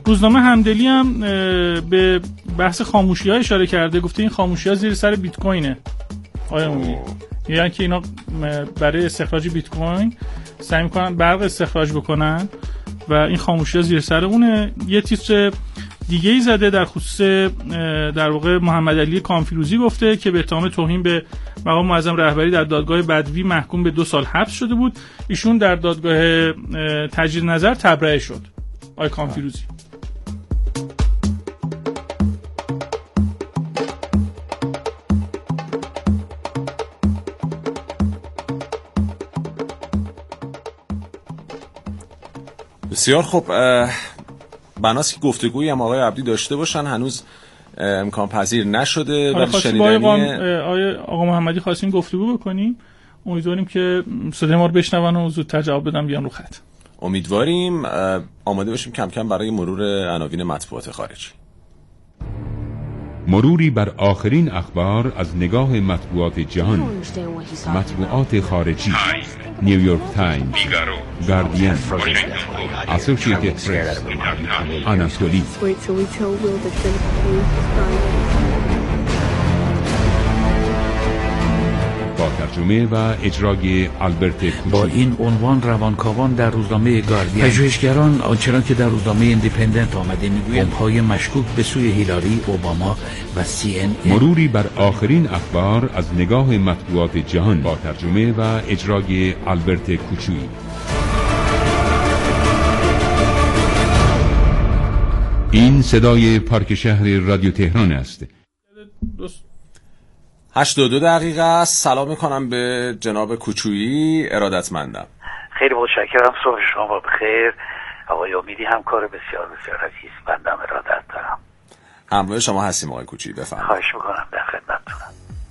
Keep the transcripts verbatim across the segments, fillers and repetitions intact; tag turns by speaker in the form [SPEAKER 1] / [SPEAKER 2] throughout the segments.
[SPEAKER 1] روزنامه همدلی هم به بحث خاموشی‌ها اشاره کرده، گفته این خاموشی‌ها زیر سر بیت کوینه. آیا مومی یعنی که اینا برای استخراج بیت کوین سعی می‌کنن برق استخراج بکنن و این خاموشی‌ها زیر سر اونه. یه تیتر دیگه ای زده در خصوص در واقع محمد علی کامفیروزی، گفته که به اتهام توهین به مقام معظم رهبری در دادگاه بدوی محکوم به دو سال حبس شده بود. ایشون در دادگاه تجدید نظر تبرئه شد. آقای کامفیروزی
[SPEAKER 2] بسیار خب، بناس که گفتگویی هم آقای عبدی داشته باشن هنوز امکان پذیر نشده، ولی شنیدنی.
[SPEAKER 1] آقای آقا محمدی خواستیم گفتگو بکنیم، امیدواریم که صدای ما رو بشنون و زودتر جواب بدن بیان رو خط.
[SPEAKER 2] امیدواریم. آماده باشیم کم کم برای مرور عناوین مطبوعات خارجی.
[SPEAKER 3] مروری بر آخرین اخبار از نگاه مطبوعات جهان. مطبوعات خارجی: نیویورک تایمز، گاردین، اسوسییتد پرس، آناتولی. با ترجمه و اجرای آلبرت کوچی.
[SPEAKER 4] با این عنوان روانکاوان در روزنامه گاردین. پژوهشگران آنچنان که در روزنامه ایندیپندنت آمده میگویند بمب‌های مشکوک به سوی هیلاری، اوباما و سی ان ان.
[SPEAKER 3] مروری بر آخرین اخبار از نگاه مطبوعات جهان با ترجمه و اجرای آلبرت کوچی. این صدای پارک شهر رادیو تهران است.
[SPEAKER 2] هشت و دو دقیقه است. سلام میکنم به جناب کوچویی، ارادتمندم.
[SPEAKER 4] خیلی متشکرم، صبح شما بخیر. آقای امیدی همکار بسیار بسیار عزیز، بندم ارادت دارم.
[SPEAKER 2] همراه شما هستیم آقای کوچویی، بفرمایید.
[SPEAKER 4] خواهش میکنم، در خدمتتونم.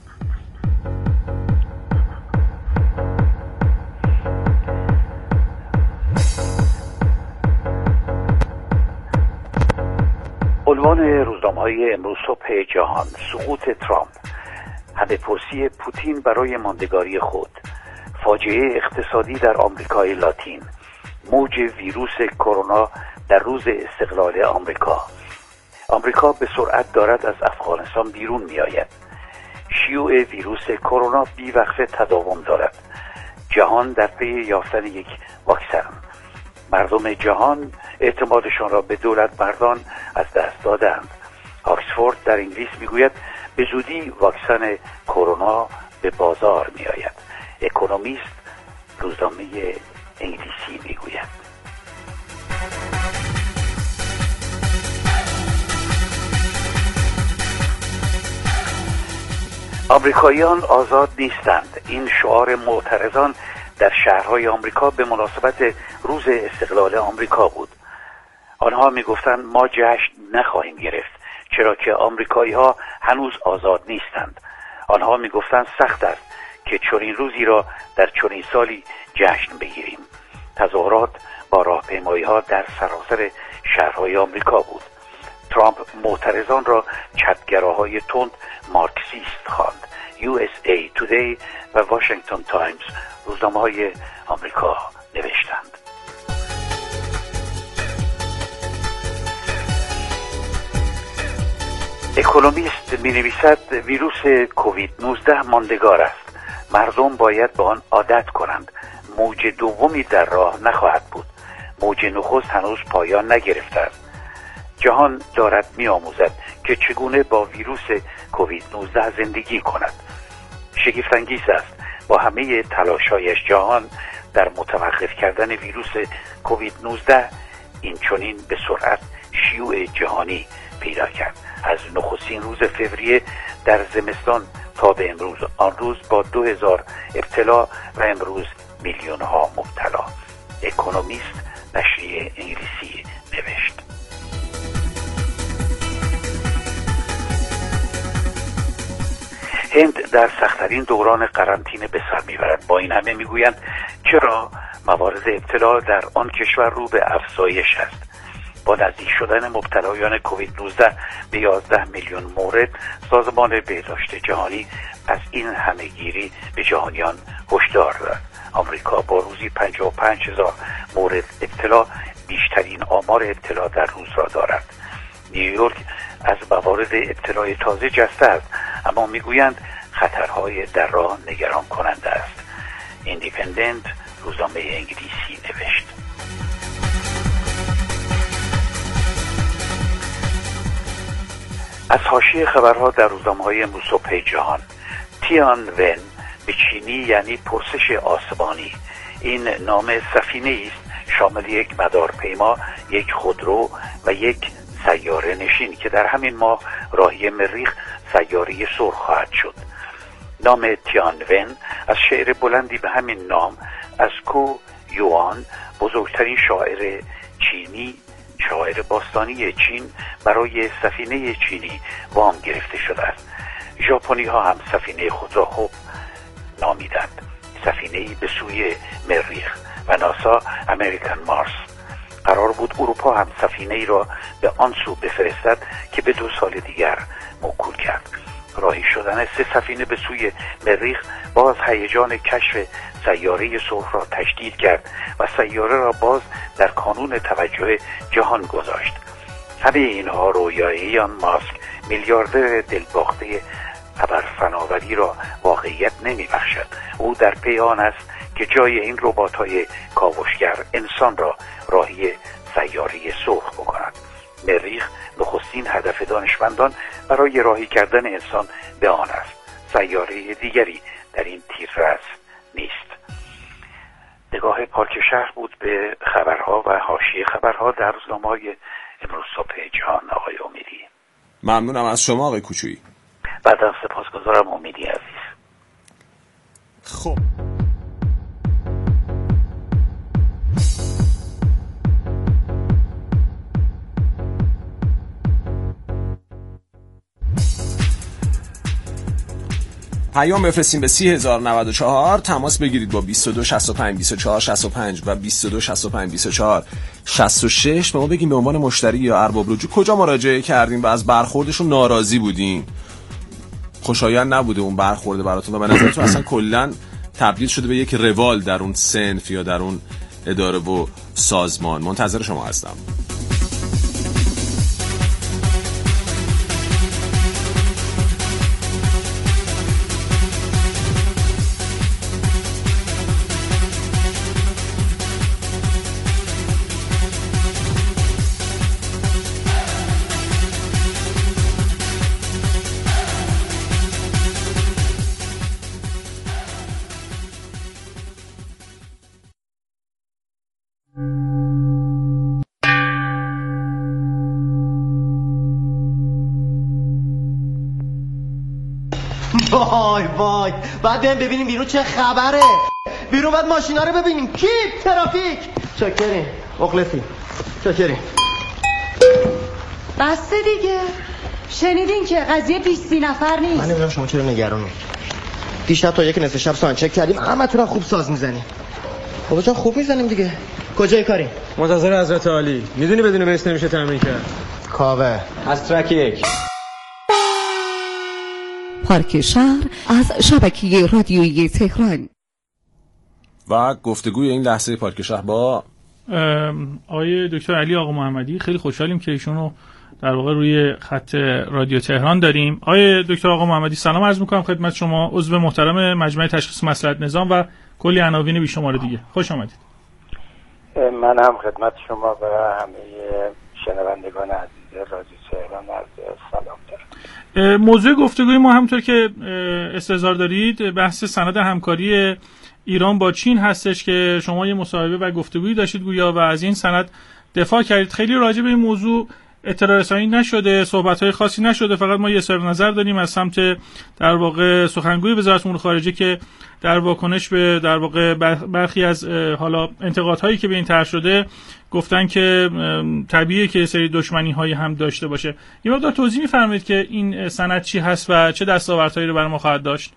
[SPEAKER 4] عنوان روزنامه‌های امروز صبح جهان: سقوط ترامپ، همه پرسی پوتین برای ماندگاری خود، فاجعه اقتصادی در آمریکای لاتین، موج ویروس کرونا در روز استقلال آمریکا. آمریکا به سرعت دارد از افغانستان بیرون می آید. شیوع ویروس کرونا بیوقفه تداوم دارد. جهان در پی یافتن یک واکسن. مردم جهان اعتمادشان را به دولت مردان از دست دادند. آکسفورد در انگلیس میگوید به زودی واکسن کرونا به بازار می آید. اکونومیست روزنامه انگلیسی میگوید. آمریکاییان آزاد نیستند. این شعار معترضان در شهرهای آمریکا به مناسبت روز استقلال آمریکا بود. آنها میگفتند ما جشن نخواهیم گرفت چرا که آمریکایی‌ها هنوز آزاد نیستند. آنها میگفتند سخت است که چنین روزی را در چنین سالی جشن بگیریم. تظاهرات با راهپیمایی‌ها در سراسر شهرهای آمریکا بود. ترامپ معترضان را چپگراهای تند مارکسیست خواند. یو اس ای تودی و واشنگتن تایمز روزنامه‌های آمریکا نوشتند. اکونومیست می نویسد ویروس کووید نوزده ماندگار است. مردم باید به آن عادت کنند. موج دومی در راه نخواهد بود. موج نخست هنوز پایان نگرفته است. جهان دارد می آموزد که چگونه با ویروس کووید نوزده زندگی کند. شگفت‌انگیز است با همه تلاش‌هایش جهان در متوقف کردن ویروس کووید نوزده این چنین به سرعت شیوع جهانی پیدا کرد. از نخستین روز فوریه در زمستان تا به امروز، آن روز با دو هزار ابتلا و امروز میلیون ها مبتلا. اکونومیست نشریه انگلیسی نوشت. هند در سخت‌ترین دوران قرنطینه به سر میبرد. با این همه میگویند چرا موارد ابتلا در آن کشور رو به افزایش است. با نزدیک شدن مبتلایان کووید نوزده به یازده میلیون مورد، سازمان بهداشت جهانی از این همهگیری به جهانیان هشدار داد. آمریکا با روزی پنجاه و پنج هزار مورد ابتلا بیشترین آمار ابتلا در روز را دارد. نیویورک از موارد ابتلای تازه جسته است، اما میگویند خطرهای در راه نگران کننده است. ایندیپندنت روزنامه انگلیسی نوشت. از حاشیه خبرها در روزنامه‌های امروز صبح جهان: تیان ون به چینی یعنی پرسش آسمانی. این نام سفینه است شامل یک مدارپیما، یک خودرو و یک سیاره نشین که در همین ماه راهی مریخ سیاره سرخ خواهد شد. نام تیان ون از شعر بلندی به همین نام از کو یوان، بزرگترین شاعر چینی شاعر باستانی چین، برای سفینه چینی وام گرفته شده است. ژاپنی ها هم سفینه خود را خوب نامیدند، سفینه‌ای به سوی مریخ، و ناسا امریکن مارس. قرار بود اروپا هم سفینه‌ای را به آن سو بفرستد که به دو سال دیگر موکول کرد. راهی شدن سه سفینه به سوی مریخ باز هیجان کشف سیاره سرخ را تشدید کرد و سیاره را باز در کانون توجه جهان گذاشت. همه اینها رویای ایلان ماسک، میلیاردر دلباخته ابرفناوری، را واقعیت نمی بخشد. او در پی آن است که جای این ربات‌های کاوشگر انسان را راهی سیاره سرخ بکند. مریخ نخستین هدف دانشمندان برای راهی کردن انسان به آن است. سیاره دیگری در این تیررس نیست. نگاه پارک شهر بود به خبرها و حاشیه خبرها در روزنامه‌های امروز صبح جهان. آقای امیدی،
[SPEAKER 2] ممنونم از شما آقای کوچویی.
[SPEAKER 4] بعد از سپاسگزارم امیدی عزیز.
[SPEAKER 2] خب پیام بفرستیم به سی هزار و نود و چهار، تماس بگیرید با بیست و دو شصت و پنج بیست و چهار شصت و پنج و بیست و دو شصت و پنج بیست و چهار شصت و شش. به ما بگیم به عنوان مشتری یا ارباب رجوع کجا مراجعه کردین و از برخوردشون ناراضی بودین، خوشایند نبوده اون برخورده براتون و به نظرتون اصلا کلا تبدیل شده به یک روال در اون صنف یا در اون اداره و سازمان. منتظر شما هستم.
[SPEAKER 5] وای وای، بعد بریم ببینیم بیرون چه خبره. بیرون بعد ماشینا رو ببینیم. کی؟ ترافیک. چاکریم مخلصی، چاکریم.
[SPEAKER 6] بسته دیگه. شنیدین که قضیه بیست نفر نیست.
[SPEAKER 5] من نمیدونم شما چرا نگرانید. دیشب تا یک نصف شب سان چک کردیم، همتون خوب ساز میزنیم. بابا جان خوب میزنیم دیگه. کجای کاری؟
[SPEAKER 7] منتظر حضرت عالی. میدونی بدون بیس نمیشه تمرین کرد.
[SPEAKER 5] کاوه
[SPEAKER 7] از ترک یک.
[SPEAKER 8] پارک شهر از شبکه رادیویی تهران.
[SPEAKER 2] و گفتگوی این لحظه پارک شهر با
[SPEAKER 1] آقای دکتر علی آقا محمدی. خیلی خوشحالیم که ایشون رو در واقع روی خط رادیو تهران داریم. آقای دکتر آقا محمدی سلام عرض می‌کنم خدمت شما، عضو محترم مجمع تشخیص مصلحت نظام و کلی عناوین بیشمار دیگه. خوش آمدید.
[SPEAKER 9] من هم خدمت شما و همه شنوندگان عزیز رادیو تهران عرض سلام دارم.
[SPEAKER 1] موضوع گفتگوی ما همونطور که استحضار دارید بحث سند همکاری ایران با چین هستش که شما یه مصاحبه و گفتگویی داشتید گویا و از این سند دفاع کردید. خیلی راجع به این موضوع اطلاع رسانی نشده، صحبت‌های خاصی نشده، فقط ما یه اظهار نظر داریم از سمت در واقع سخنگوی وزارت امور خارجه که در واکنش به در واقع برخی از حالا انتقادهایی که به این طرح شده گفتن که طبیعیه که سری دشمنی‌هایی هم داشته باشه. یه مقدار توضیح می‌فرمایید که این سند چی هست و چه دستاوردهایی رو برای ما خواهد داشت؟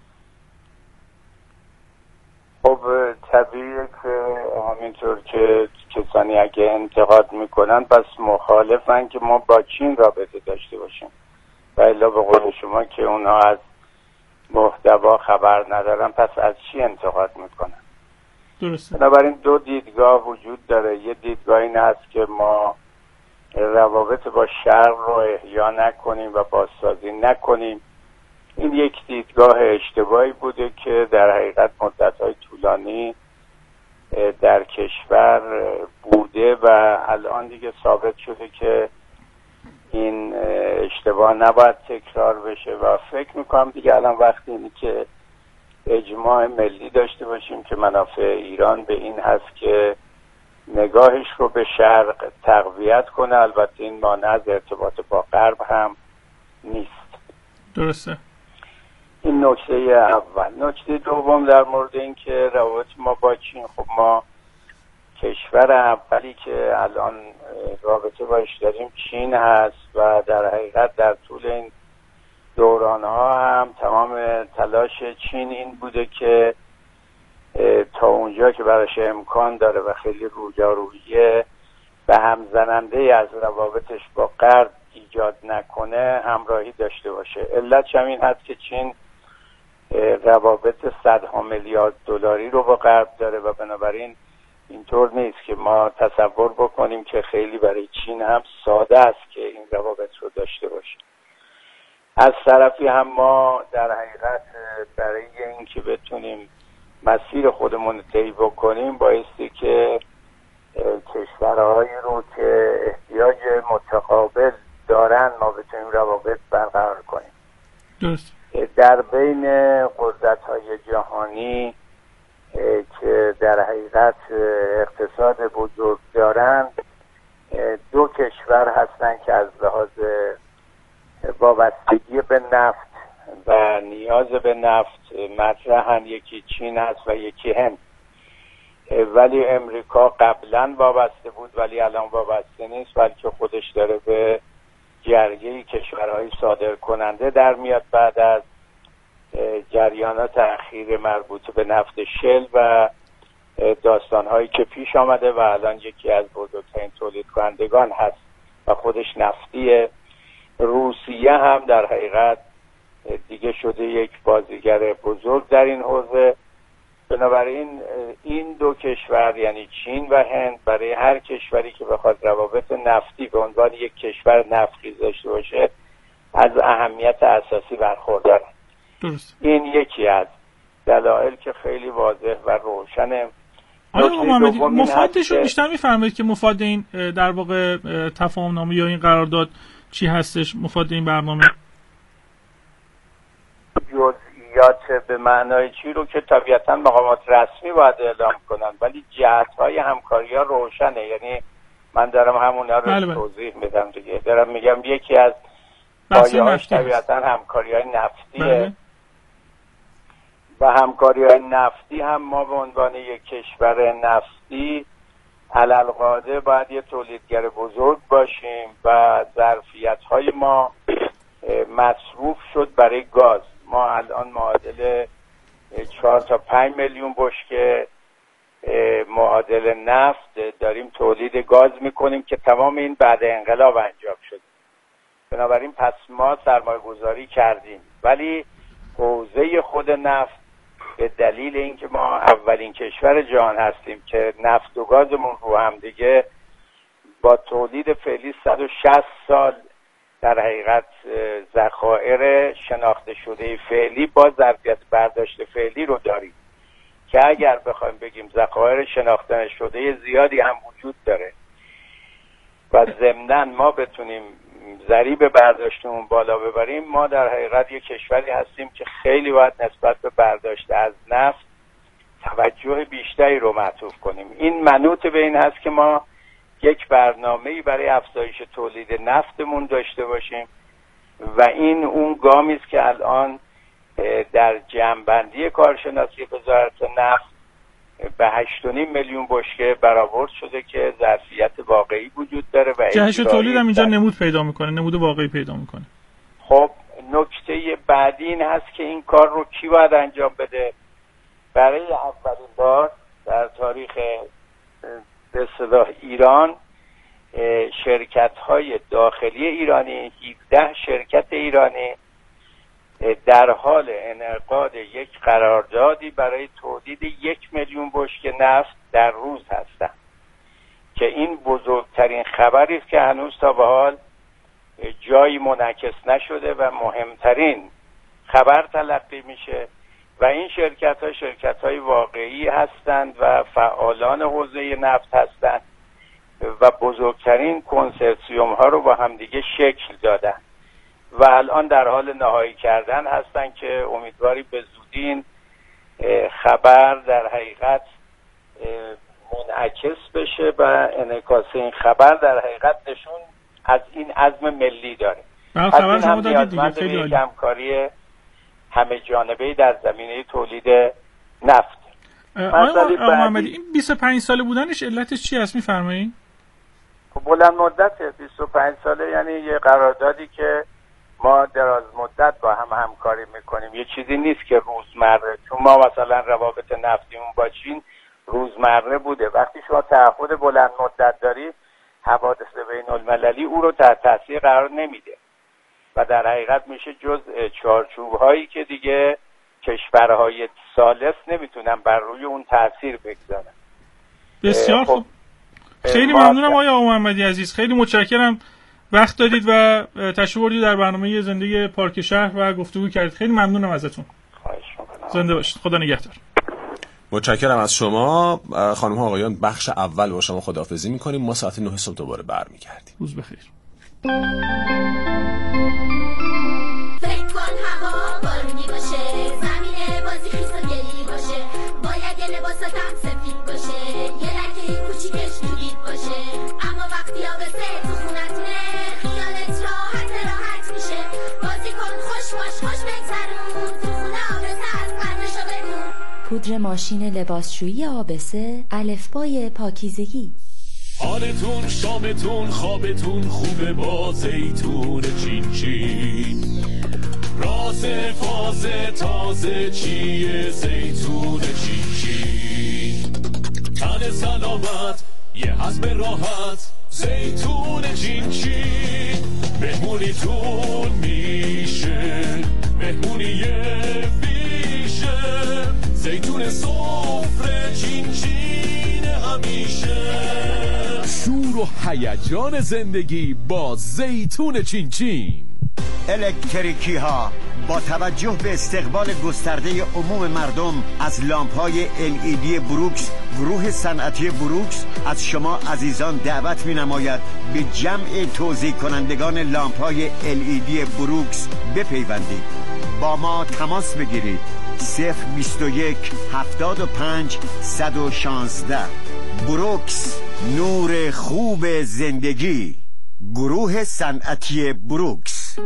[SPEAKER 9] خب طبیعیه که همینطور که کسانی اگه انتقاد میکنن پس مخالفن که ما با چین رابطه داشته باشیم و الا به قول شما که اونا از محتوا خبر ندارن پس از چی انتقاد میکنن.
[SPEAKER 1] درسته.
[SPEAKER 9] بنابراین دو دیدگاه وجود داره. یه دیدگاه این هست که ما روابط با شرق رو احیا نکنیم و بازسازی نکنیم. این یک دیدگاه اشتباهی بوده که در حقیقت مدت‌های طولانی در کشور بوده و الان دیگه ثابت شده که این اشتباه نباید تکرار بشه و فکر میکنم دیگه الان وقتی اینه که اجماع ملی داشته باشیم که منافع ایران به این هست که نگاهش رو به شرق تقویت کنه. البته این مانع از ارتباط با غرب هم نیست.
[SPEAKER 1] درسته.
[SPEAKER 9] این نکته اول. نکته دوم در مورد این که روابط ما با چین، خب ما کشور اولی که الان رابطه باش داریم چین هست و در حقیقت در طول این دوران ها هم تمام تلاش چین این بوده که تا اونجا که براش امکان داره و خیلی رویارویی به هم زننده از روابطش با غرب ایجاد نکنه همراهی داشته باشه. علتش هم این هست که چین روابط صدها میلیارد دلاری رو با غرب داره و بنابراین اینطور نیست که ما تصور بکنیم که خیلی برای چین هم ساده است که این روابط رو داشته باشه. از طرفی هم ما در حقیقت برای اینکه بتونیم مسیر خودمون طی بکنیم بایستی که کشورهایی رو که احتیاج متقابل دارن ما بتونیم روابط برقرار کنیم.
[SPEAKER 1] درست.
[SPEAKER 9] در بین قدرت‌های جهانی که در حقیقت اقتصاد بزرگ دارند دو کشور هستند که از لحاظ وابستگی به نفت و نیاز به نفت مطرحن. یکی چین است و یکی هند. ولی امریکا قبلا وابسته بود ولی الان وابسته نیست، بلکه خودش داره به جرگه کشورهای صادر کننده در میاد بعد از جریانات اخیر مربوط به نفت شل و داستانهایی که پیش آمده و الان یکی از بزرگترین تولید کنندگان هست و خودش نفتیه. روسیه هم در حقیقت دیگه شده یک بازیگر بزرگ در این حوزه. بنابراین این دو کشور یعنی چین و هند برای هر کشوری که بخواد روابط نفتی به عنوان یک کشور نفتخیز داشته باشه از اهمیت اساسی برخوردارن.
[SPEAKER 1] درست.
[SPEAKER 9] این یکی از دلایل که خیلی واضح و روشنه.
[SPEAKER 1] آقای محمدی مفادش رو بیشتر میفرمایید که مفاد این در واقع تفاهم نامه یا این قرارداد چی هستش؟ مفاد این برنامه
[SPEAKER 9] جزئیات به معنای چی رو که طبیعتاً مقامات رسمی باید اعلام کنن ولی جهت‌های همکاری‌ها روشنه. یعنی من دارم همونا رو بله توضیح میدم دیگه. دارم میگم یکی از پایه‌هاش طبیعتاً همکاری‌های نفتیه بله. و همکاری‌های نفتی هم ما به عنوان یک کشور نفتی علالقاعده باید یه تولیدگر بزرگ باشیم و ظرفیت‌های ما مصروف شد برای گاز. ما الان معادل چهار تا پنج میلیون بشکه معادل نفت داریم تولید گاز میکنیم که تمام این بعد انقلاب انجام شد. بنابراین پس ما سرمایه گذاری کردیم ولی حوزه خود نفت به دلیل اینکه ما اولین کشور جهان هستیم که نفت و گازمون رو هم دیگه با تولید فعلی صد و شصت سال در حقیقت ذخایر شناخته شده فعلی با ظرفیت برداشت فعلی رو داریم که اگر بخوایم بگیم ذخایر شناخته شده زیادی هم وجود داره و ضمناً ما بتونیم ضریب برداشتمون بالا ببریم، ما در حقیقت یک کشوری هستیم که خیلی باید نسبت به برداشت از نفت توجه بیشتری رو معطوف کنیم. این منوط به این هست که ما یک برنامه‌ای برای افزایش تولید نفتمون داشته باشیم و این اون گامی است که الان در جمع‌بندی کارشناسی وزارت نفت به هشت و نیم میلیون بشکه برآورد شده که ظرفیت واقعی وجود داره و
[SPEAKER 1] جهش تولید هم اینجا نمود پیدا میکنه، نمود واقعی پیدا میکنه.
[SPEAKER 9] خب نکته بعدی این هست که این کار رو کی باید انجام بده؟ برای اولین بار در تاریخ به اصطلاح ایران شرکت‌های داخلی ایرانی، هفده شرکت ایرانی در حال انعقاد یک قراردادی برای تولید یک میلیون بشکه نفت در روز هستند که این بزرگترین خبری است که هنوز تا به حال جایی منعکس نشده و مهمترین خبر تلقی میشه و این شرکت ها شرکت های واقعی هستند و فعالان حوزه نفت هستند و بزرگترین کنسرسیوم ها رو با همدیگه شکل دادن و الان در حال نهایی کردن هستن که امیدواری به زودی این خبر در حقیقت منعکس بشه و انعکاس این خبر در حقیقت نشون از این عزم ملی داره.
[SPEAKER 1] از این هم نیازمند
[SPEAKER 9] به یک همکاری همه جانبه‌ای در زمینه تولید نفت.
[SPEAKER 1] آقای محمدی این بیست و پنج ساله بودنش علتش چی هست میفرمایید؟
[SPEAKER 9] بلند مدته، بیست و پنج ساله، یعنی یه قراردادی که ما دراز مدت با هم همکاری میکنیم. یه چیزی نیست که روزمره، چون ما مثلا روابط نفتیمون با چین روزمره بوده. وقتی شما تعهد بلند مدت داری، حوادث بین المللی او رو تحت تاثیر قرار نمیده و در حقیقت میشه جزء چارچوب هایی که دیگه کشورهای ثالث نمیتونن بر روی اون تاثیر بگذارن.
[SPEAKER 1] بسیار خوب، خیلی ممنونم آقای محمدی عزیز، خیلی متشکرم وقت دادید و تشریف بردید در برنامه زندگی پارک شهر و گفتگو کردید. خیلی ممنونم ازتون.
[SPEAKER 9] خواهش می‌کنم.
[SPEAKER 1] زنده باشید. خدا نگهدار.
[SPEAKER 2] متشکرم از شما خانم ها آقایان. بخش اول با شما خداحافظی می‌کنیم. ما ساعت نه صبح دوباره برمیگردیم.
[SPEAKER 1] روز بخیر.
[SPEAKER 10] فکر کن هوا بارونی باشه، زمین بازی خیس و گلی باشه، باید یه لباساتم سفید باشه، یه لکه کوچیکش دودید باشه، اما وقتی آبسه تو خونتونه خیالت راحت راحت میشه. بازی کن خوش باش خوش بگذرون، تو خونه آبسه از قدرشو بدون.
[SPEAKER 11] پودر ماشین لباسشویی آبسه، الفبای پاکیزگی.
[SPEAKER 12] حالتون شامتون خوابتون خوبه با زیتون چین چین، راز فاز تازه چیه زیتون چین چین، تن سلامت یه هضم راحت زیتون چین چین، مهمونیتون میشه مهمونی ویژه، زیتون سفره چین چین همیشه، شور و هیجان زندگی با زیتون چین چین.
[SPEAKER 13] الکتریکی ها با توجه به استقبال گسترده عموم مردم از لامپ های ال ای دی بروکس، گروه صنعتی بروکس از شما عزیزان دعوت می نماید به جمع توزیع کنندگان لامپ های ال ای دی بروکس بپیوندید. با ما تماس بگیرید. صفر بیست و یک هفتاد و پنج صد و شانزده. بروکس، نور خوب زندگی. گروه صنعتی بروکس.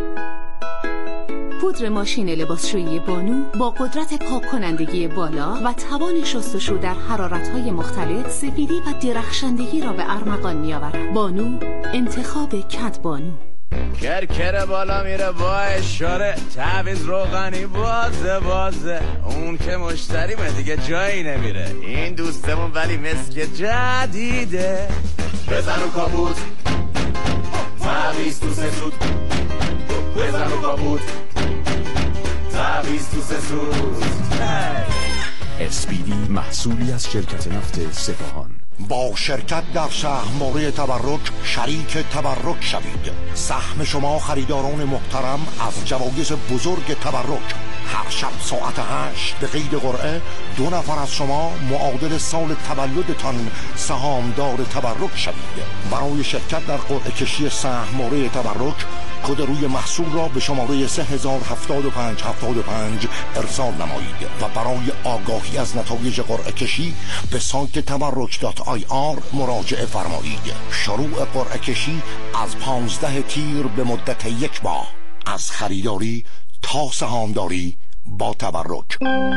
[SPEAKER 14] پودر ماشین لباسشویی بانو با قدرت پاک کنندگی بالا و توان شستشو در حرارت‌های مختلف سفیدی و درخشندگی را به ارمغان می‌آورد. بانو، انتخاب کد بانو.
[SPEAKER 15] کرکر بالا میره با اشاره، تعویض روغنی بازه بازه، اون که مشتریمه دیگه جایی نمیره، این دوستمون ولی مسک جدیده. بزن و کابوت تعویض تو سه سود، بزن و کابوت تعویض تو سه سود.
[SPEAKER 16] اسپیدی محصولی از شرکت نفت سپاهان.
[SPEAKER 17] با شرکت در سهم‌باره تبرک شریک تبرک شوید. سهم شما خریداران محترم از جوایز بزرگ تبرک. هر شب ساعت هشت به قید قرعه دو نفر از شما معادل سال تولدتان سهامدار تبرک شوید. برای شرکت در قرعه کشی سهم‌باره تبرک کد روی محصول را به شماره سه هزار هفتاد و پنج هفتاد و پنج ارسال نمایید و برای آگاهی از نتایج قرعه کشی به سایت تبرک دات آی آر مراجعه فرمایید. شروع قرعه کشی از پانزده تیر به مدت یک ماه، از خریداری تا سهامداری با تبرک.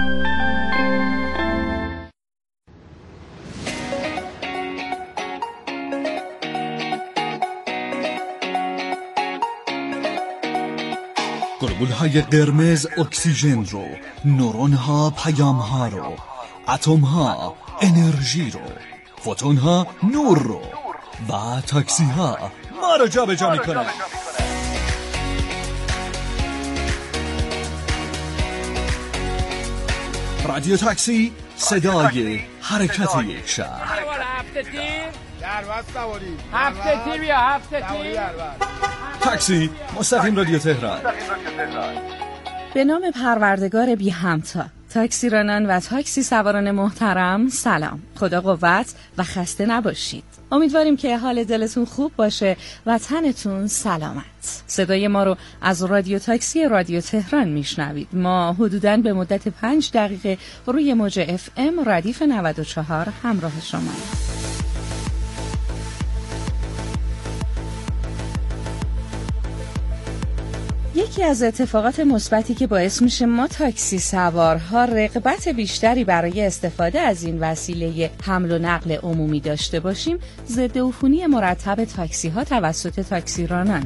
[SPEAKER 18] گلبولهای قرمز اکسیژن رو، نورون ها پیام ها رو، اتم ها انرژی رو، فوتون ها نور رو و تاکسی ها ما رو جا به جا میکنن. رادیو تاکسی، صدای حرکت یک شهر.
[SPEAKER 19] هفته تیر دربست سواری هفته تیر بیا هفته تیر
[SPEAKER 18] تاکسی مستقیم رادیو تهران.
[SPEAKER 14] به نام پروردگار بی همتا. تاکسی رانان و تاکسی سواران محترم سلام، خدا قوت و خسته نباشید. امیدواریم که حال دلتون خوب باشه و تنتون سلامت. صدای ما رو از رادیو تاکسی رادیو تهران میشنوید. ما حدوداً به مدت پنج دقیقه روی موج اف ام ردیف نود و چهار همراه شما. یکی از اتفاقات مثبتی که باعث میشه ما تاکسی سوارها رغبت بیشتری برای استفاده از این وسیله حمل و نقل عمومی داشته باشیم، ضد عفونی مرتب تاکسی ها توسط تاکسی رانانه.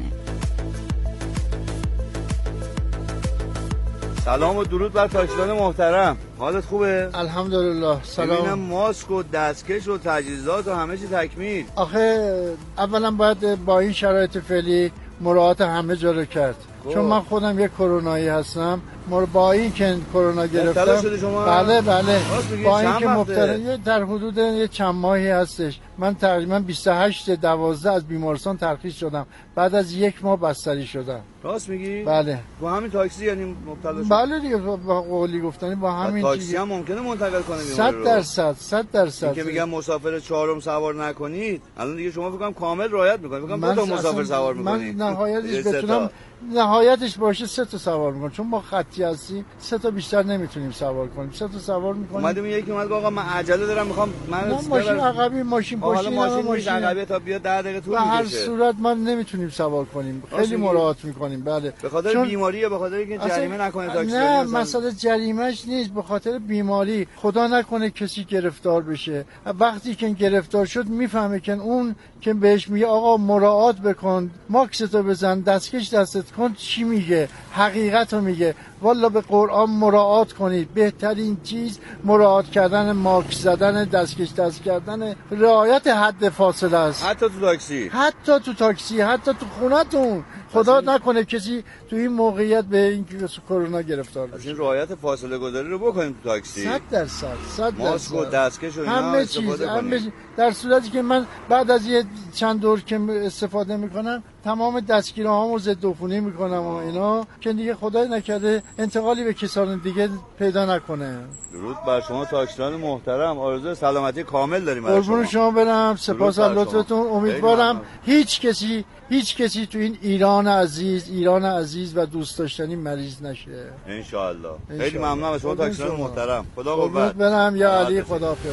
[SPEAKER 20] سلام و درود بر تاکسیران محترم. حالت خوبه؟
[SPEAKER 21] الحمدلله. سلام.
[SPEAKER 20] ببینم ماسک و دستکش و تجهیزات و همه چی تکمیل.
[SPEAKER 21] آخه اولا باید با این شرایط فعلی مراعات همه جا رو کرد. چون من خودم یک کرونایی هستم، با این که کرونا گرفتم.
[SPEAKER 20] شده شما؟
[SPEAKER 21] بله بله. با این که مبتلا در حدود یه چند ماهی هستش. من تقریبا بیست و هشت دوازده از بیمارستان ترخیص شدم. بعد از یک ماه بستری شدم.
[SPEAKER 20] راست میگی؟
[SPEAKER 21] بله.
[SPEAKER 20] با همین تاکسی یعنی مبتلا شد؟
[SPEAKER 21] بله دیگه، با قولی گفتنی با همین
[SPEAKER 20] تاکسی چیزی هم ممکنه منتقل کنه بیماری
[SPEAKER 21] صد درصد صد درصد.
[SPEAKER 20] که میگم مسافر چهارم سوار نکنید. الان دیگه شما فکر کنم کامل رعایت میکنید. فکر کنم دو تا مسافر سوار میکنید.
[SPEAKER 21] من نهایتش بتونم نهایتش باشه سه تا سوار میکنم، چون ما خطی هستیم سه تا بیشتر نمیتونیم سوار کنیم. سه تا سوار میکنیم.
[SPEAKER 20] اومدم یکی اومد آقا من عجله دارم میخوام من
[SPEAKER 21] ماشین عقبی ماشین پشتی
[SPEAKER 20] حالا ماشین عقبی تا بیاد ده دقیقه طول میکشه.
[SPEAKER 21] به هر صورت ما نمیتونیم سوار کنیم، خیلی مراعات میکنیم. بله
[SPEAKER 20] به خاطر چون... بیماری یا به خاطر اینکه جریمه نکنه تاکسی؟
[SPEAKER 21] نه مسئله جریمهش نیست، به خاطر بیماری. خدا نکنه کسی گرفتار بشه. وقتی که گرفتار شد میفهمه که اون که بهش میگه آقا مراعات بکن، ماکستو بزن، دستکش دستت کن، چی میگه؟ حقیقتو میگه. والا به قرآن مراعات کنید. بهترین چیز مراعات کردن، ماکس زدن، دستکش دست کردن، رعایت حد فاصله است.
[SPEAKER 20] حتی تو تاکسی،
[SPEAKER 21] حتی تو تاکسی، حتی تو خونتون. خدا نکنه کسی تو این موقعیت به این کرونا گرفتار بشه.
[SPEAKER 20] از این رعایت فاصله گذاری رو بکنیم تو تاکسی.
[SPEAKER 21] صد درصد صد درصد.
[SPEAKER 20] ماسک و دستکش و اینا
[SPEAKER 21] همه چیز همه چیز. در صورتی که من بعد از یه چند دور که استفاده میکنم تمام دستگیرهامو ضد عفونی میکنم و اینا که دیگه خدای نکرده انتقالی به کسان دیگه پیدا نکنه.
[SPEAKER 20] درود بر شما تاکسیران محترم. آرزوی سلامتی کامل داریم برای شما.
[SPEAKER 21] قربون شما برم. سپاس از لطفتون. امیدوارم هیچ کسی هیچ کسی تو این ایران عزیز ایران عزیز و دوست داشتنی مریض نشه
[SPEAKER 20] ان شاء الله. خیلی ممنونم از شما تاکسیران محترم. خدا قوت.
[SPEAKER 21] برم یا علی. خداحافظ.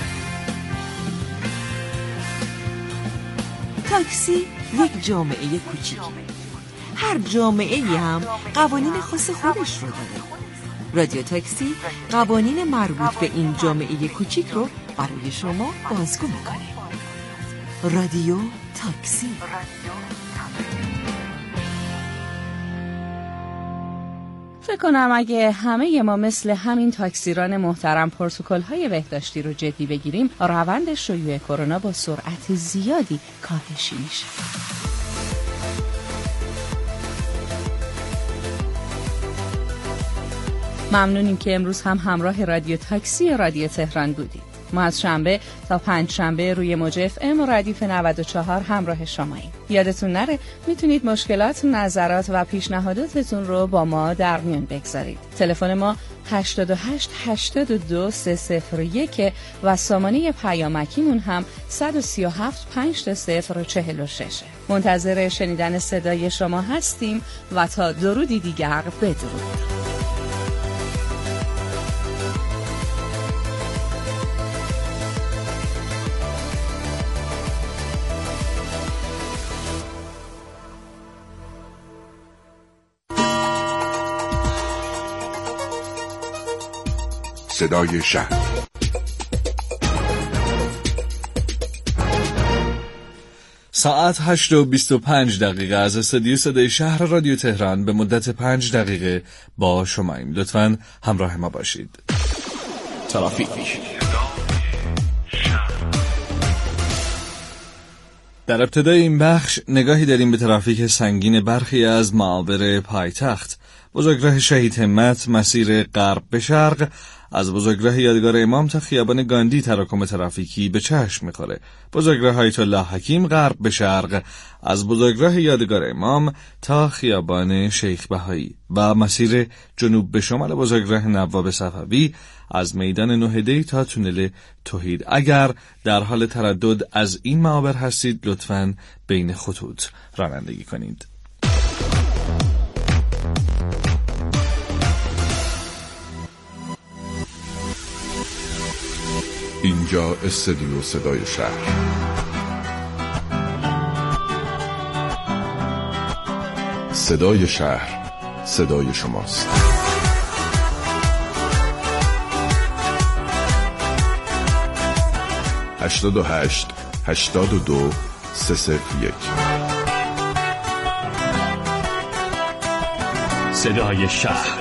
[SPEAKER 8] تاکسی یک جامعه کوچیک. هر جامعه هم قوانین خاص خودش رو داره. رادیو تاکسی قوانین مربوط به این جامعه کوچیک رو برای شما بازگو میکنه. رادیو تاکسی.
[SPEAKER 14] فکر کنم اگه همه ما مثل همین تاکسیران محترم پروتکل‌های بهداشتی رو جدی بگیریم، روند شیوع کرونا با سرعت زیادی کاهشی میشه. ممنونیم که امروز هم همراه رادیو تاکسی رادیو تهران بودید. ما از شنبه تا پنج شنبه روی موج اف ام و ردیف نود و چهار همراه شماییم. یادتون نره میتونید مشکلات، نظرات و پیشنهاداتتون رو با ما در میون بگذارید. تلفن ما هشت هشت هشت دو سه صفر یک و سامانه پیامکیمون هم صد و سی و هفت پنج صفر چهل و شش. منتظر شنیدن صدای شما هستیم و تا درودی دیگر بدرود.
[SPEAKER 17] صدای شهر.
[SPEAKER 18] ساعت هشت و بیست و پنج دقیقه از استودیو صدای شهر رادیو تهران به مدت پنج دقیقه با شماییم. لطفاً همراه ما باشید. ترافیک. در ابتدای این بخش نگاهی داریم به ترافیک سنگین برخی از معابر پایتخت. بزرگراه شهید همت مسیر غرب به شرق از بزرگراه یادگار امام تا خیابان گاندی تراکم ترافیکی به چشم می‌خوره. بزرگراه آیت الله حکیم غرب به شرق از بزرگراه یادگار امام تا خیابان شیخ بهایی و مسیر جنوب به شمال بزرگراه نواب صفوی از میدان نهدی تا تونل توحید. اگر در حال تردد از این معابر هستید لطفاً بین خطوط رانندگی کنید.
[SPEAKER 16] اینجا استودیو صدای شهر. صدای شهر، صدای شماست. هشتاد و هشت هشتاد و دو سه صفر یک.
[SPEAKER 3] صدای شهر.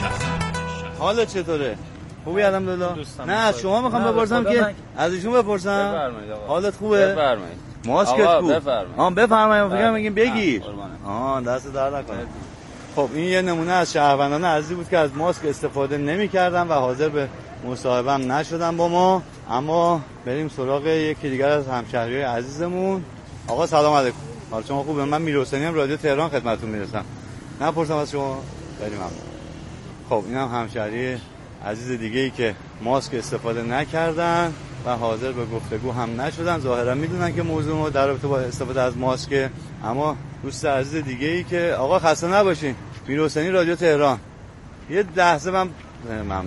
[SPEAKER 20] حالا چطوره؟ خوبی الحمدلله. نه از شما میخوام بپرسم که از ایشون بپرسم.
[SPEAKER 3] بفرمایید آقا.
[SPEAKER 20] حالت خوبه؟
[SPEAKER 3] بفرمایید.
[SPEAKER 20] ماسکت
[SPEAKER 3] آقا
[SPEAKER 20] خوب.
[SPEAKER 3] بفرمایید.
[SPEAKER 20] آ بفرمایید فکر میگیم بگیر.
[SPEAKER 3] آه
[SPEAKER 20] آه دست در نکنه. خب این یه نمونه از شهروندان عزیزی بود که از ماسک استفاده نمی‌کردن و حاضر به مصاحبه هم نشدن با ما. اما بریم سراغ یکی دیگر از همشهریای عزیزمون. آقا سلام علیکم. حال شما خوبه؟ من میرحسینی ام، رادیو تهران خدمتتون میرسم. نپرسم از شما؟ خیلی ممنون. خب اینم همشهری عزیز دیگه ای که ماسک استفاده نکردن و حاضر به گفتگو هم نشدن. ظاهرا میدونن که موضوع ما در رابطه با استفاده از ماسک. اما دوست عزیز دیگه ای که آقا خسته نباشین، میرحسینی رادیو تهران، یه لحظه من ممنون.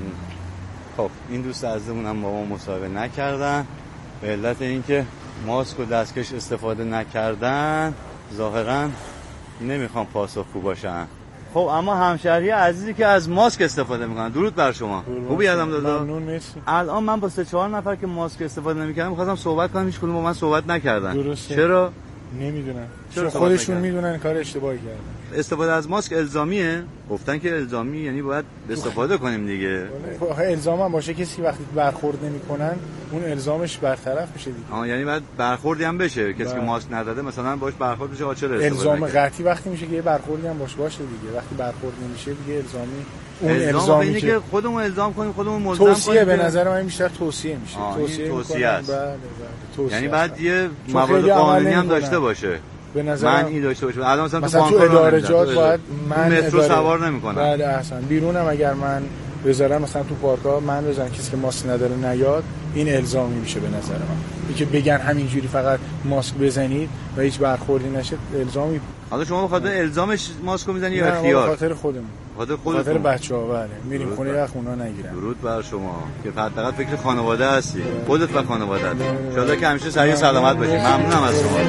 [SPEAKER 20] خب این دوست عزیزمون هم با ما مصاحبه نکردن به علت اینکه ماسک و دستکش استفاده نکردن. ظاهرا نمیخوام پاسخگو باشن. خب اما همشهری عزیزی که از ماسک استفاده میکنن، درود بر شما. خوبی الحمدلله.
[SPEAKER 21] ممنون مرسی.
[SPEAKER 20] الان من با سه چهار نفر که ماسک استفاده نمیکردن می‌خواستم صحبت کنم، هیچ کدوم با من صحبت نکردن.
[SPEAKER 21] درسته.
[SPEAKER 20] چرا؟
[SPEAKER 21] نمیدونن.
[SPEAKER 20] چرا
[SPEAKER 21] خودشون میدونن کار اشتباهی کردن.
[SPEAKER 20] استفاده از ماسک الزامیه؟ گفتن که الزامی یعنی باید استفاده کنیم دیگه.
[SPEAKER 21] الزام هم باشه کسی وقتی برخورد نمیکنن اون الزامش برطرف میشه دیگه.
[SPEAKER 20] آها یعنی باید برخوردی هم بشه، کسی که ماسک نداده مثلا باش برخورد بشه. آ چرا
[SPEAKER 21] الزام قطعی وقتی میشه که یه برخوردی هم باش باشه دیگه. وقتی برخورد نمیشه دیگه الزامی اون
[SPEAKER 20] الزامی اینه که خودمون الزام کنیم، خودمون ملزم کنیم.
[SPEAKER 21] توصیه به نظر من بیشتر توصیه میشه.
[SPEAKER 20] توصیه توصیه است.
[SPEAKER 21] بله بله. توصیه
[SPEAKER 20] یعنی بعد یه موارد قانونی هم داشته باشه.
[SPEAKER 21] به نظر
[SPEAKER 20] من این داشته باشه. الان مثلا,
[SPEAKER 21] مثلا
[SPEAKER 20] تو,
[SPEAKER 21] تو ادارجات باید من
[SPEAKER 20] مترو اداره... سوار نمی‌کنم.
[SPEAKER 21] بله احسن. بیرونم اگر من بذارم مثلا تو پارک‌ها من بزنم کسی که ماسک نداره نیاد، این الزامی میشه به نظر من. اینکه بگن همینجوری فقط ماسک بزنید و هیچ برخوردی نشه الزامی.
[SPEAKER 20] حالا شما بخاطر الزامش ماسکو میزنی یا اختیار؟
[SPEAKER 21] به خاطر خودمون.
[SPEAKER 20] خاطر خودتون.
[SPEAKER 21] خاطر بچه‌ها بله. میریم خونه یا خونه نگیرن.
[SPEAKER 20] درود بر شما که فقط فکر خانواده هستی. خودت و خانواده‌ت. ان شاءالله که همیشه صحیح و سلامت باشید. ممنونم از شما.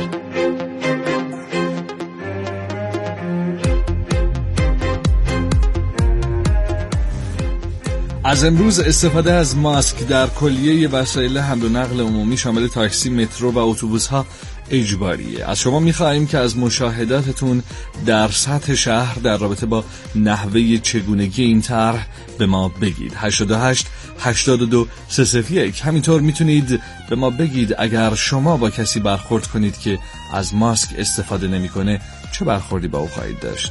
[SPEAKER 18] از امروز استفاده از ماسک در کلیه وسایل حمل و نقل عمومی شامل تاکسی، مترو و اتوبوس‌ها اجباریه. از شما می‌خواهیم که از مشاهداتتون در سطح شهر در رابطه با نحوه چگونگی این طرح به ما بگید. هشتاد و هشت هشتاد و دو سه صفر یک. همینطور میتونید به ما بگید اگر شما با کسی برخورد کنید که از ماسک استفاده نمی‌کنه چه برخوردی با او خواهید داشت.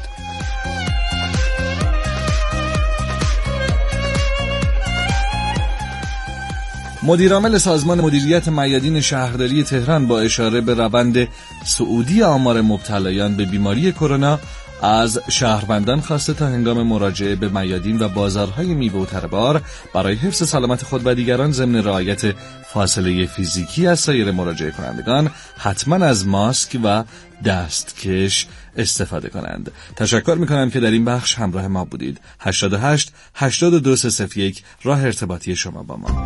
[SPEAKER 18] مدیرعامل سازمان مدیریت میادین شهرداری تهران با اشاره به روند صعودی آمار مبتلایان به بیماری کرونا از شهروندان خواسته تا هنگام مراجعه به میادین و بازارهای میوه و تربار برای حفظ سلامت خود و دیگران ضمن رعایت فاصله فیزیکی از سایر مراجعه کنندگان حتما از ماسک و دستکش استفاده کنند. تشکر میکنم که در این بخش همراه ما بودید. هشتاد و هشت هشتاد و دو سه صفر یک راه ارتباطی شما با ما.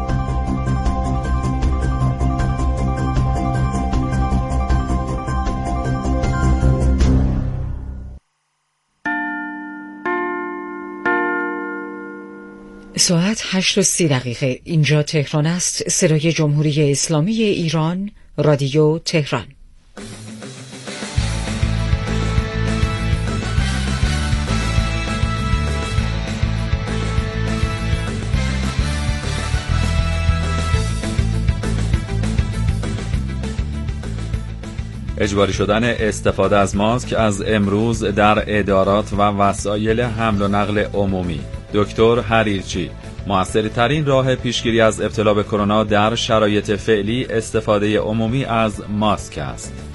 [SPEAKER 8] ساعت هشت و سی دقیقه. اینجا تهران است. صدای جمهوری اسلامی ایران، رادیو تهران.
[SPEAKER 3] اجباری شدن استفاده از ماسک از امروز در ادارات و وسایل حمل و نقل عمومی. دکتر حریرچی: مؤثرترین راه پیشگیری از ابتلا به کرونا در شرایط فعلی استفاده عمومی از ماسک است.